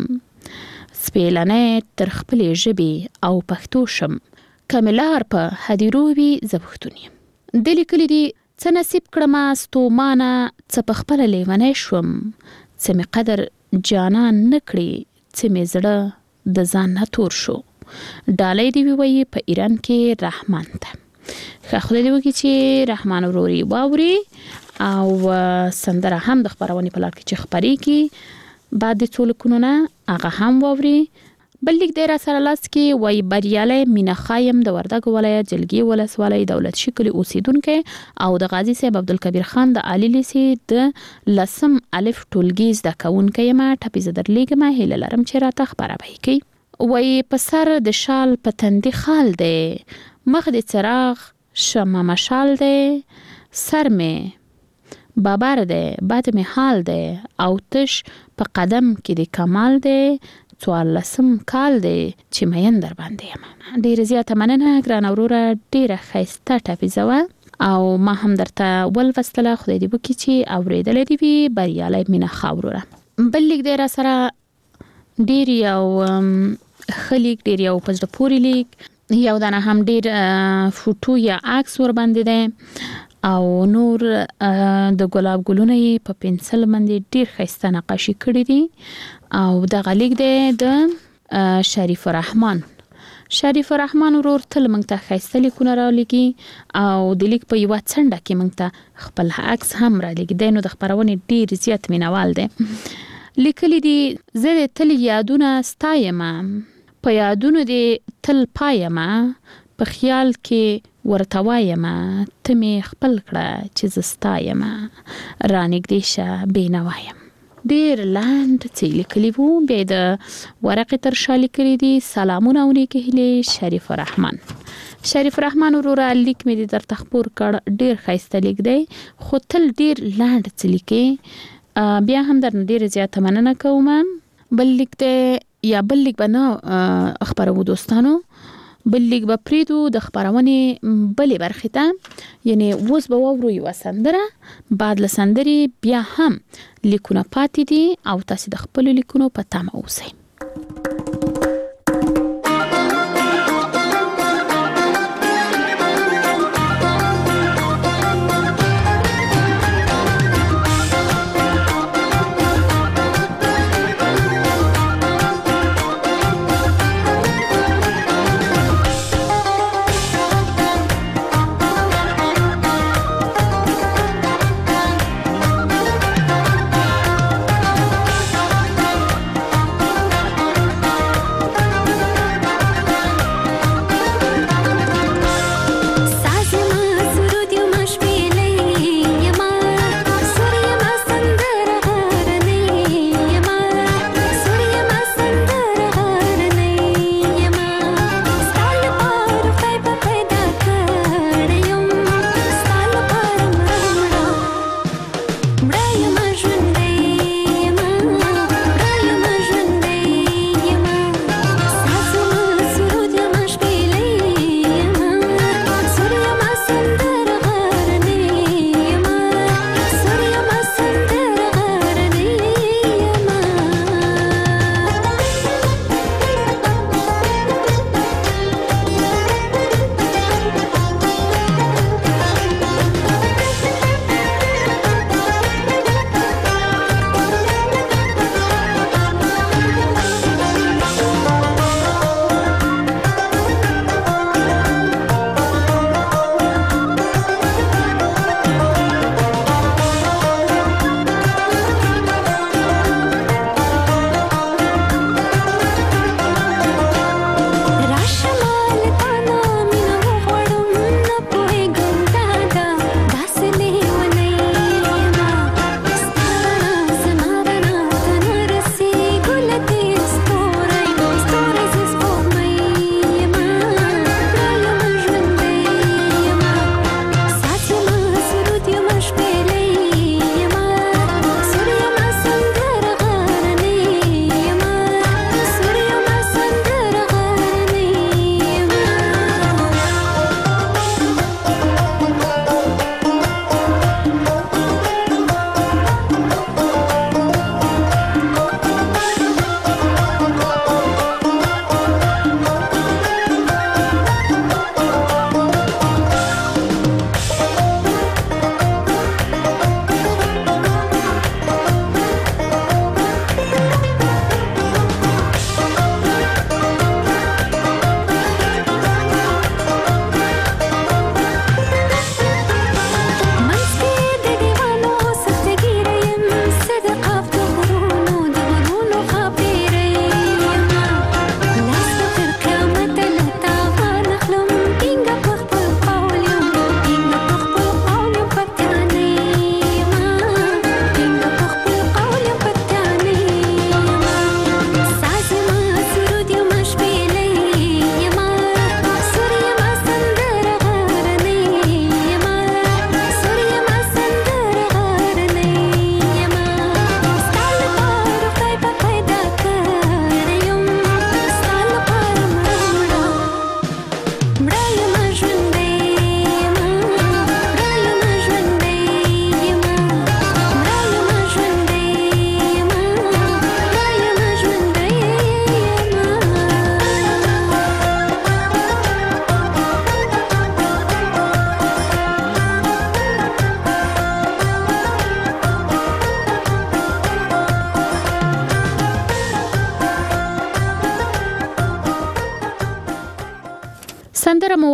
سپېلنی تر خپلې ژبې او پښتو شم که مې لار په هدیرو وي زه پښتون یم. د لیکلی دی څه نصیب کړمه ستومانه څه په خپله لیونی شوم څه مې قدر جانان نه کړي څه مې زړه د ځان نه تور شو. ډالۍ دې ووایي په ایران کې رحمان ته. ښه خدای دې وکړي چې رحمان وروري واوري او سندره هم د خپرونې په لړ کې چې خپرېږي بعد د څو لیکونو نه هغه هم واوري. بل لیک دی را سره لاس کې وایي بریالی مینه خایم د وردګ ولایت جلګي ولسوالۍ دولت شي کلي اوسیدونکی او د غازي صاحب عبدالکبیر خان د عالی لیسې د لسم الف ټولګي زده کوونکی یم. ټپې زه درلیږم هیله لرم چې راته خپره به یې کوي. وایي په سر د شال په تندي خال دی مخ د څراغ شمه مشال دی سر مې بابر دی بد مې حال دی او تش په قدم کې د کمال دی څوارلسم کال دی چې مین در باندې یم. ډېره زیاته مننه ګرانه وروره ډېره ښایسته ټپیزه وه او ما هم درته ولوستله. خدای دې وکړي چې اورېدلی دې وي بریالی مینه ښه وروره. بل لیک دی را سره ډېر یو ښه لیک ډېر یو په زړه پورې لیک یو دانه هم ډېر فوټو یا عکس ورباندې دی او نور د ګلاب ګلونه یې په پنسل باندې ډېر ښایسته نقاشي کړي دي او دغه لیک دی د شریف الرحمن. شریف الرحمن ورور تل موږ ته ښایسته لیکونه رالیږي او د لیک په یوه څنډه کې موږ ته خپل عکس هم رالیږي. دی نو د خپرونې ډېر زیات مینوال دی. لیکلی دي زه د تل یادونه ستایمه په یادونو دې تل پایمه په خیال کې ورته وایمه ته مې خپل کړه چې زه ستایمه رانږدې شه بېنوا یم. ډېر لنډ څه لیکلي وو. بیا د ورقې تر شا لیکلي دي سلامونه او نیکې هیلې شریف الرحمن. شریف الرحمن وروره لیک مې دې درته خپور کړ ډېر ښایسته لیک دی خو تل ډېر لنډ څه لیکې. بیا هم درنه ډېره زیاته مننه کوم. بل لیک دی یا بل لیک به نه خپرو دوستانو بل لیک به پریدو د خپرونې بلې برخې ته یعنی اوس به واورو یوه سندره بعد له سندرې بیا هم لیکونه پاتې دي او تاسې د خپلو لیکونو په تمه اوسئ.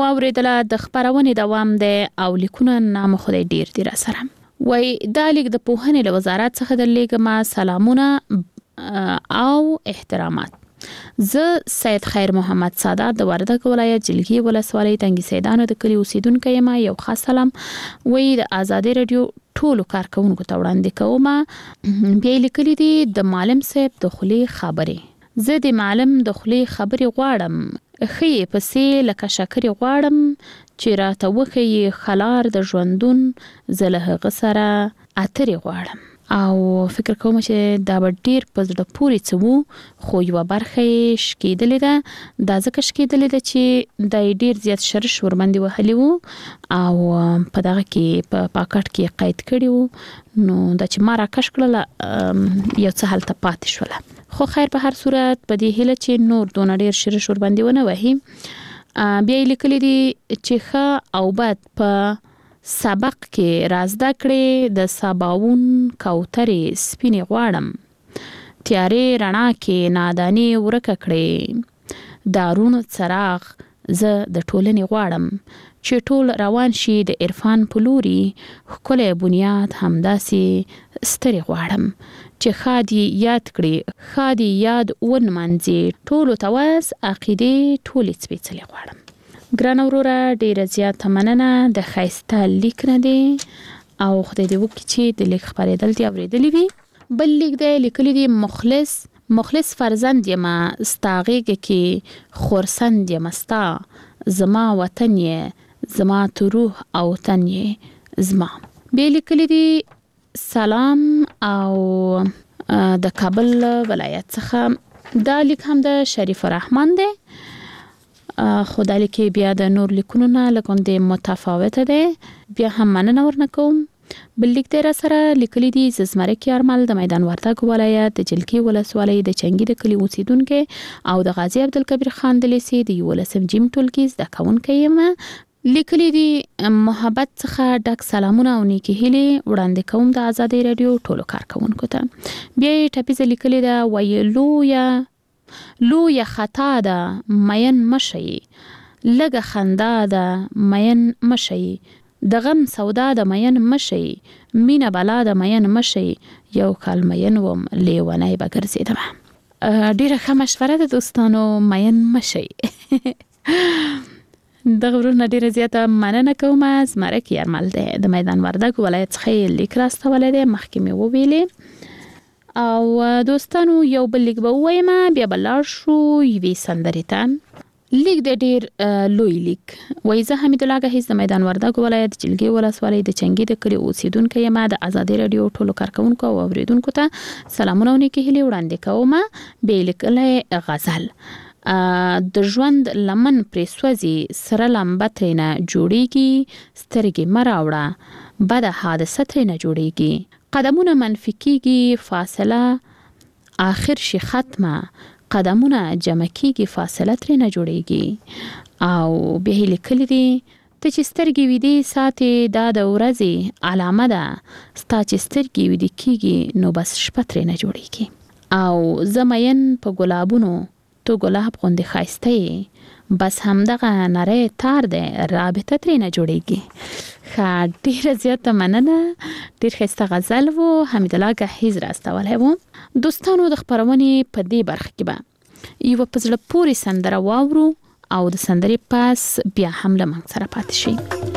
اوریدله د خبرونې دوام دی او لیکونه نام خدای ډیر دی را سره وای دا لیک د پوهنې له وزارت څخه د لیکما سلامونه او احترامات. زه سید خیر محمد سادات د وردګ ولایت جلگی ولسوالۍ تنګي سیدانو د کلی اوسیدونکو یم. یو خاص سلام وای د آزادۍ رادیو ټولو کارکونکو ته وړاندې کوم. بیا لیکلي دي د معلم صاحب د خولي خبرې. زه د معلم د خولي خبرې غواړم خې پسې لکه شکر غواړم چې راته وخی خلار د ژوندون زله هغه سره اترې غواړم. او فکر کوم چې دا به ډیر په زړه پورې څه وو خو یوه برخه یې شکېدلې ده. دا ځکه شکېدلې ده چې دا ډیر زیات شرش ورباندې وهلی وو او په دغه کې په پاکټ کې قید کړي وو نو دا چې ما راکش کړله یو څه هلته پاتې شوله. خو خیر په هر صورت په دې هیله چې نور دونه ډیر شرش ورباندې ونه وهي. بیا یې لیکلي دي چې ښه او بد په سبق کې رازده کړې د سباون کوترې سپینې غواړم تیارې رڼا کې نادانی ورکه کړې دارون څراغ زه د ټولنې غواړم چې ټول روان شي د عرفان په لوري ښکلی بنیاد همداسې سترې غواړم چې ښادي یاد کړي ښادي یاد ونمانځي ټولو ته وس عقیدې ټولې سپېڅلې غواړم. ګران وروره ډیره زیاته مننه د ښایسته لیک نه دی او خدای دې وکړي چې د لیک خپرېدل دې اورېدلی وي. بل لیک دی لیکلی دی مخلص مخلص فرزند یمه ستا غېږه کې خورسند یمه ستا زما وطن یې زما تو روح او تن یې زما. بیا لیکلی دی سلام او د کابل ولایت څخه. دا لیک هم د شریف الرحمن دی خو دا لیک بیا د نور لیکونو نه لږ متفاوته دی. بیا هم مننه ورنه کوم. بل لیک دی را سره لیکلی دی زمرک یارمل د میدان وردګ ولایت د جلگی ولسوالۍ د چنګي د کلی اوسیدونکي او د غازی عبدالکبیر خان د لیسې د یولسم جیم ټولګي زده کوونکی یم. لیکلی دی محبت څخه ډک سلامونه او نیکی هیلې وړاندې کوم د آزادۍ رادیو ټولو کارکونکو ته. بیا یې ټپیزه لیکلې ده ویلو یا لویه خطا ده مین مشئ لږه خندا ده مین مشئ د غم سودا ده مین مشئ مینه بلا ده مین مشئ یو کال مین وم لیونی به ګرځېدمه. ډیره ښه مشوره ده دوستانو مین مشئ. دغه ورونه ډیره زیاته مننه کوم. زمرک یارمل دی د میدان وردګ ولایت څخه لیک راستولی دی مخکې مې وویلې. او دوستانو یو بل لیک به ووایم بیا به لاړ شو یوې سندرې ته. لیک د ډیر لوی لیک وایي زه حمید الله ګهیز د میدان وردګ ولایت جلگی ولسوالۍ د چنګي د کلي اوسیدونکی یم. د آزادۍ رادیو ټولو کارکونکو او اوریدونکو ته سلامونه او نیکې هیلې وړاندې کوم. بیا لیکلی غزل د ژوند لمن پرې سوځي سره لمبه ترېنه جوړیږي سترګې مه راوړه بده حادثه ترېنه جوړیږي قدمونه منفي کیږي فاصله آخر شي ختمه قدمونه جمع کیږي فاصله ترېنه جوړیږي. او بیا یې لیکلي دي ته چې سترګې ویدې ساتې دا د ورځې علامه ده ستا چې سترګې ویدې کیږي نو بس شپه ترېنه جوړیږي. او زه مین په ګلابونو تو ګلاب غوندې ښایسته یې بس همدغه نری تار دی رابطه ترېنه جوړیږي. ښه ډیره زیاته مننه. ډیر ښایسته غزل و حمید الله ګهیز راستولی و. دوستانو د خپرونې په دې برخه کې به یوه په زړه پورې سندره واورو او د سندرې پاس بیا هم له موږ سره پاتې شي.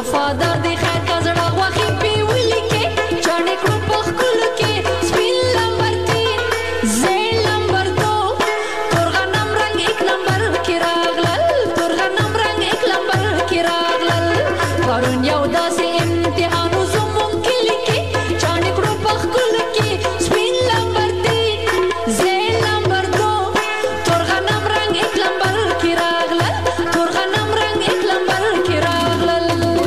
وفادار دی خیر کا زړه غوښي پیولي کې چاڼې کړو په ښکلو کې سپین لمبر تین زیړ لمبر دو تور غنم رنګ ایک نمبر کې راغلل تور غنم رنګ ایک نمبر کې راغلل پرون یو داسې امتحان و زموږ کلي کې چاڼې کړو په ښکلو کې سپین لمبر تین زیړ لمبر دو تور غنم رنګ ایک نمبر کې راغلل تور غنم رنګ ایک نمبر کې راغلل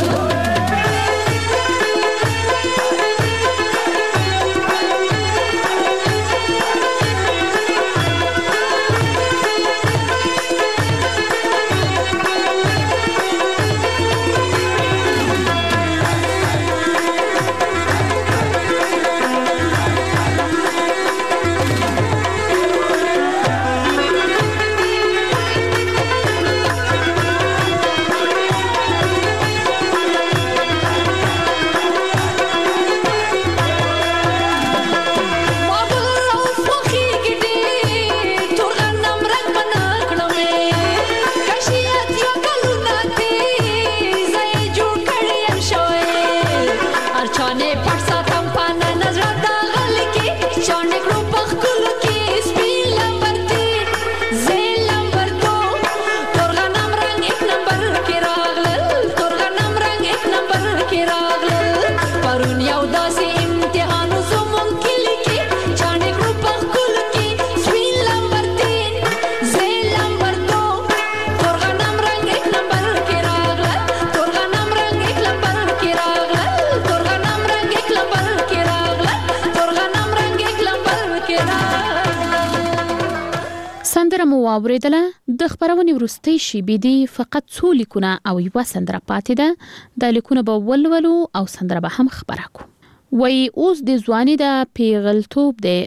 سندره مو واوریدله د خبرونې وروستۍ شیبې دي فقط څو لیکونه او یوه سندره پاتې ده د لیکونه به ولولو او سندره به هم خبره کو وای اوس د ځواني د پیغلتوب د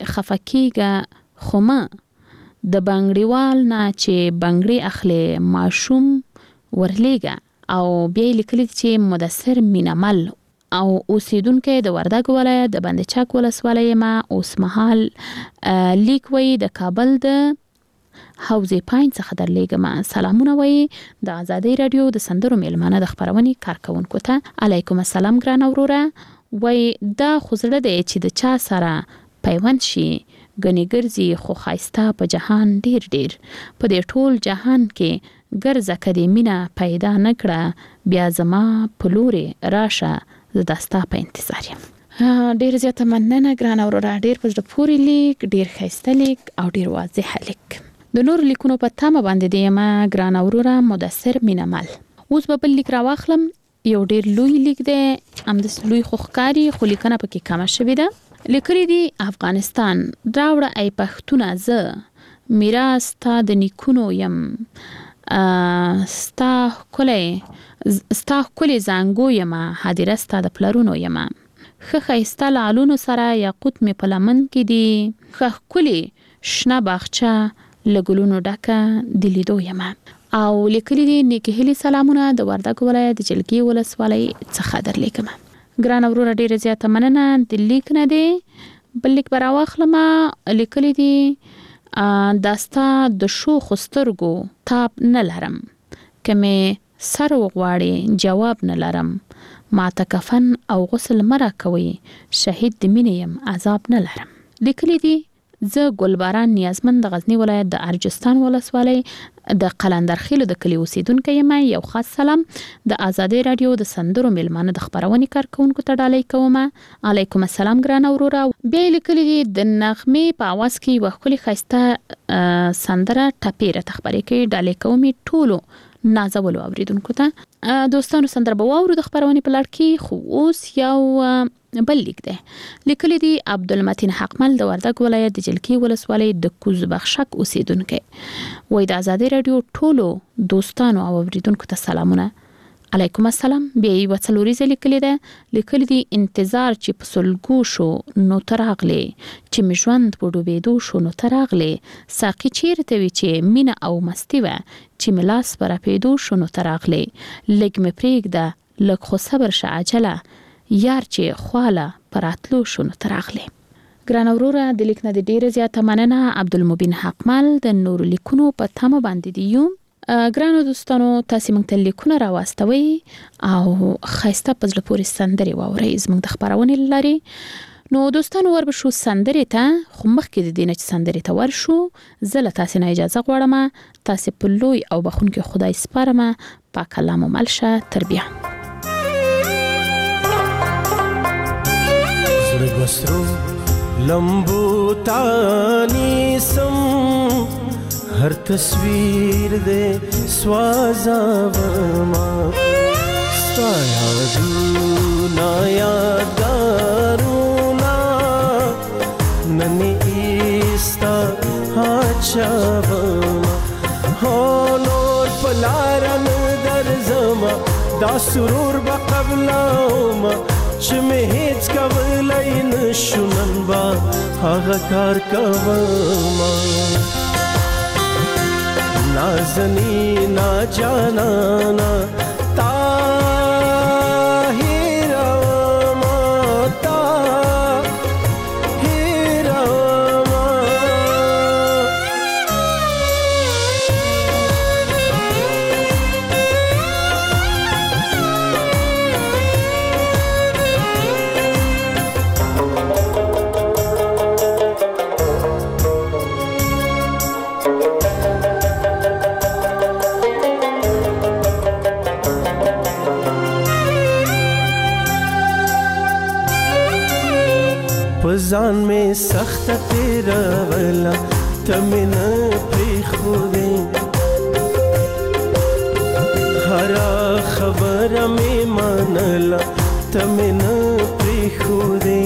خفکیګه خومه د بنګړیوال نه چې بنګړي اخلي ماشوم ورلیګه او بیا لیکلي چې مدثر مینمل او اوسیدونکو د وردګ ولایت د بندچک ولسوالۍ ما اوس مهال لیک وای د کابل د حوزه پاین څخه درلېږم سلامونه وای د آزادۍ رادیو د سندرو میلمانه د خبرونې کارکونکو ته علیکم السلام ګران اوروره وای دا خوزړه دی چې د چا سره پیوند شي غني ګرځي خو خایسته په جهان ډیر ډیر په دې ټول جهان کې ګرځه کدي مینا پیدا نکړه بیا زما په لوري راشه د داستا په انتظار یم ډیر زیاته مننه ګران اوروره ډیر په پوری لیک ډیر خایسته لیک او ډیر واضح لیک د نور لیکونو په تمه باندې دی ما ګران اوروره مدثر مینمل اوس به بل لیک راواخلم یو ډیر لوی لیک دی ام د لوی خوخکاری خو لیکنه پکې کمه شوې ده لیکري دی افغانستان دراوړه ای پښتونه ز میراث تا د نیکونو یم ستا کله ستا کله زنګو یم حاضر ستا د پلرونو یم خه خیسته لالونو سره یاقوت می پلمن کې دی خه کله شنه باغچه لګلونو ډکه د لیدو یم او لیکلي دي نیکهلي سلامونه د وردګ ولایت د جلګي ولسوالۍ څخه درلیکم ګران اوروره ډیره زیاته مننه د لیک نه دی بل لیک براواخلم لیکلي دي داستا د شو خسترګو تاب نه لرم کمه سر وغواړي جواب نه لرم ما تکفن او غسل مرا کوي شهید د مینیم عذاب نه لرم لیکلي دي زه ګلباران نیازمند د غزنی ولایت د ارجستان ولسوالۍ د قلندرخیلو د کلی اوسیدونکو یم یو خاص سلام د آزادۍ رادیو د سندرو میلمانه د خبرونې کارکونکو ته ډالۍ کوم علیکم السلام ګران اوروره بیا لیکلي دي د نغمې په आवाज کې وښکلي خسته سندره ټپیره تخبرې کوي ډالۍ کوم ټولو نازولو اوریدونکو ته دوستانو سندره به واورو د خبرونې په لړ کې خو اوس یو بل لیک ده لیکلي دي عبدالمتین حقمل د وردګ ولایت د جلکی ولسوالۍ د کوزبخشک اوسیدونکو وای د آزادۍ رادیو ټولو دوستانو او اوریدونکو ته سلامونه علیکم السلام بیا یو څلوريزه لیکلي ده لیکلي دي انتظار چې په سلګو شو نو تراغلي چې مژوند په ډوبېدو شو نو تراغلي ساقي چیرته وی چې مینا او مستی و چې ملاس پر پیدو شو نو تراغلي لګ مې پرېږده لګ خو صبر شه عجله یار چې خواله پراتلو شو نو تراغلي ګران اوروره د لیک نه د ډیره زیاته مننه عبدالمبین حقمل د نور لیکونو په تمه باندې دی یو ګرانو دوستانو تاسو موږ ته لیکونه راوستوي او خاصه پزله پوری سندري واوري زموږ د خبرونه لري. نو دوستانو وربشو سندري ته خو مخکې د دینه سندري ته ورشو زله تاسو نه اجازه غواړم تاسو په لوی او بخونکي خدای سپارم پاک الله مو ملشه تربیه. زړه بسرو لمبو تانی سم हर तस्वीर दे स्वाजावमा सायादूना यादारूना ननी ईस्ता हाचावमा हो नोर पलारन दरजमा दा सुरूर बकबलावमा चमे हेच कवलाइन शुननबा हागकार कवमा नाज़नी ना जानाना ताहिरा माता हिरा पजान में सख्त तेरा वाला तमिन प्रिखुदे हरा खबर में मानला तमिन प्रिखुदे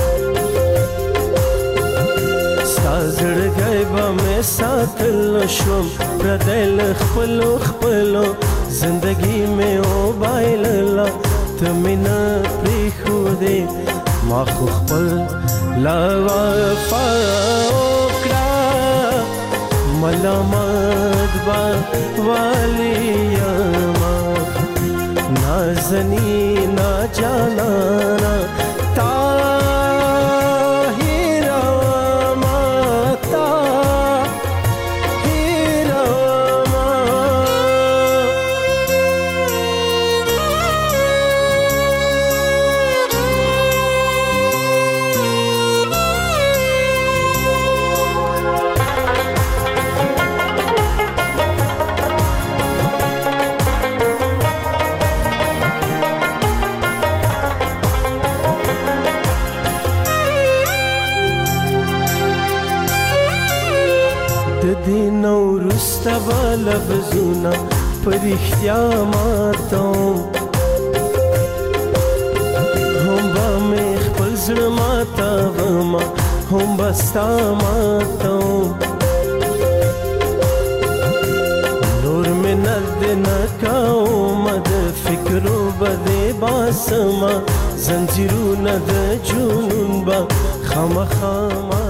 साजड़ गैबा में साथल शोम प्रदल खपलो खपलो जिंदगी में ओ बाइलला तमिन प्रिखुदे ما خو خپل لا وفا وکړه ملامت با والیا نازنی نا جانا ताहिरा माता हिरा دینو رستا بلفزونا پریختیا ماتاو هم با میخ پزر ماتاوما هم بستا ماتاو نور من الدنکاو مد فکرو بده باسما زنجیرو ند جنون با خام خاما